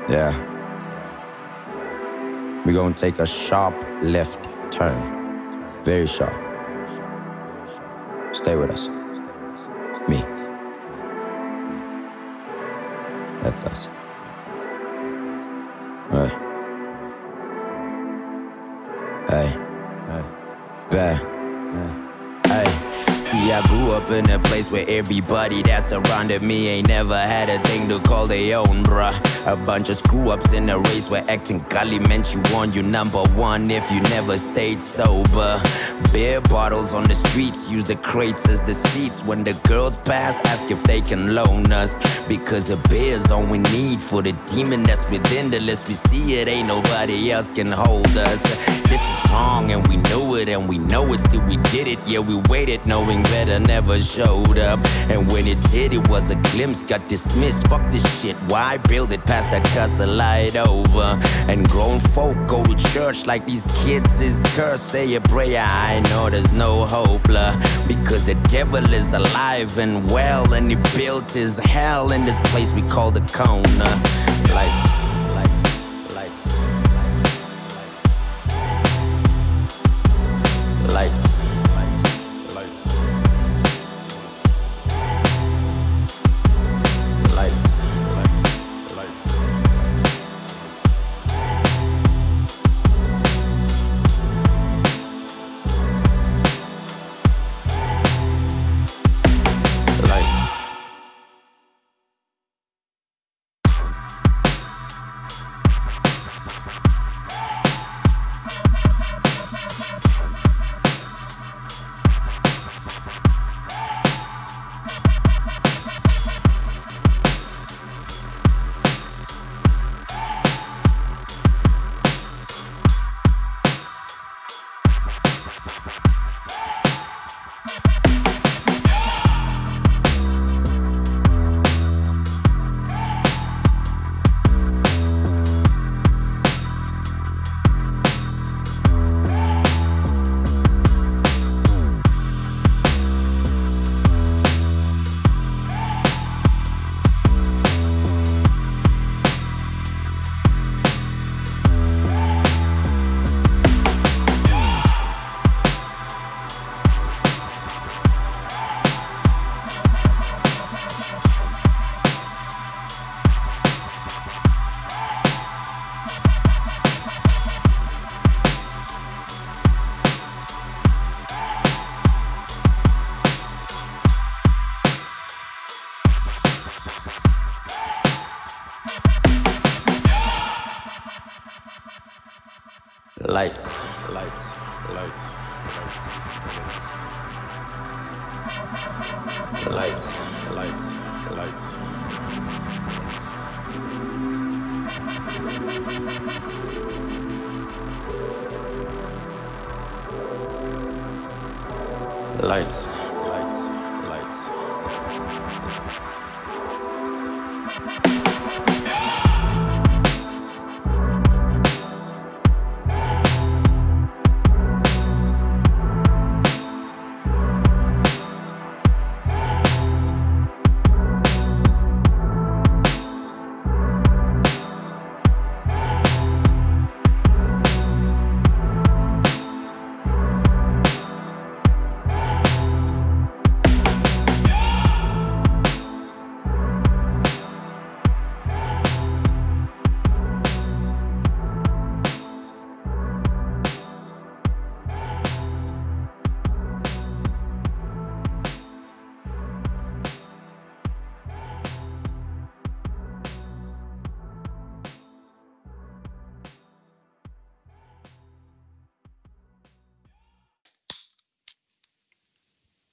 Yeah. We're gonna take a sharp left turn. Very sharp. Stay with us. Me. That's us. Hey. Hey. Hey. Bad. Hey. See, I grew up in a place where everybody that surrounded me ain't never had a thing to call their own, bruh. A bunch of screw-ups in a race where acting gully meant you won. You number one if you never stayed sober. Beer bottles on the streets, use the crates as the seats. When the girls pass, ask if they can loan us, because a beer's all we need for the demon that's within. The less we see it, ain't nobody else can hold us. This is wrong and we know it, and we know it, still we did it. Yeah, we waited knowing better never showed up, and when it did, it was a glimpse, got dismissed. Fuck this shit, why build it? Past that cuss a light over. And grown folk go to church like these kids is cursed. Say a prayer, I know there's no hope, because the devil is alive and well, and he built his hell in this place we call the corner. Lights. Lights. Lights. Lights.